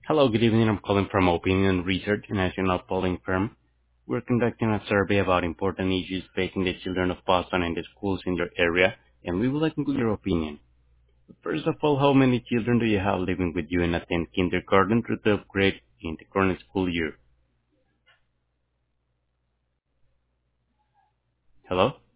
Hello, good evening. I'm calling from Opinion Research, a national polling firm. We're conducting a survey about important issues facing the children of Boston and the schools in your area, and we would like to know your opinion. First of all, how many children do you have living with you and attend kindergarten through 12th grade in the current school year? Hello?